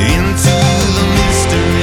into the mystery.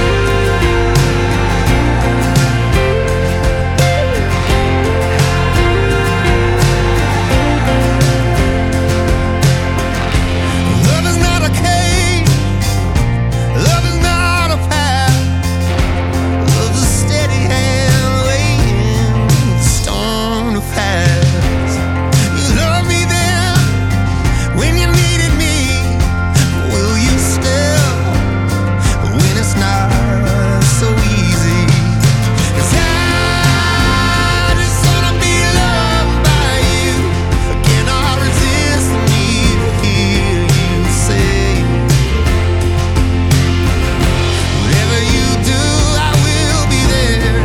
Love is not a cage, love is not a path, love is a steady hand waiting for the storm to pass. You love me then when you needed me, will you still when it's not so easy? 'Cause I just wanna be loved by you. I cannot resist the need to hear you say, whatever you do, I will be there.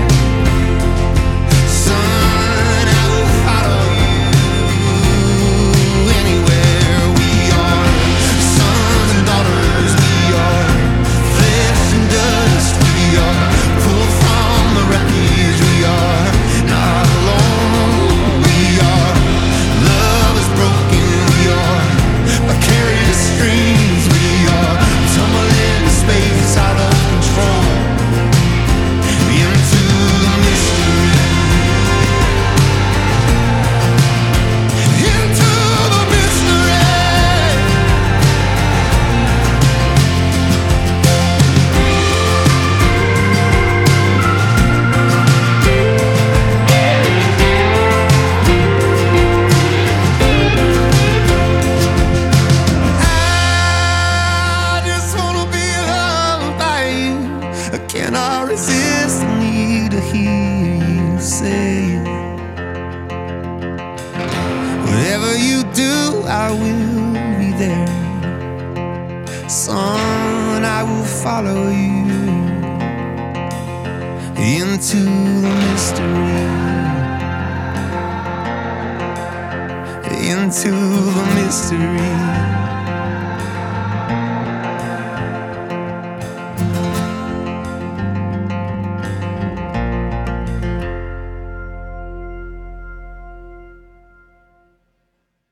Son, I will follow you anywhere. We are sons and daughters. We are flesh and dust. We are pulled from the wreckage. We are not alone. We are love is broken. We are vicarious streams. We are tumbling space out of control into the mystery. Into the mystery. I just wanna be loved by you. I cannot resist the need to hear you say, whatever you do, I will be there. Son, I will follow you into the mystery. Into the mystery.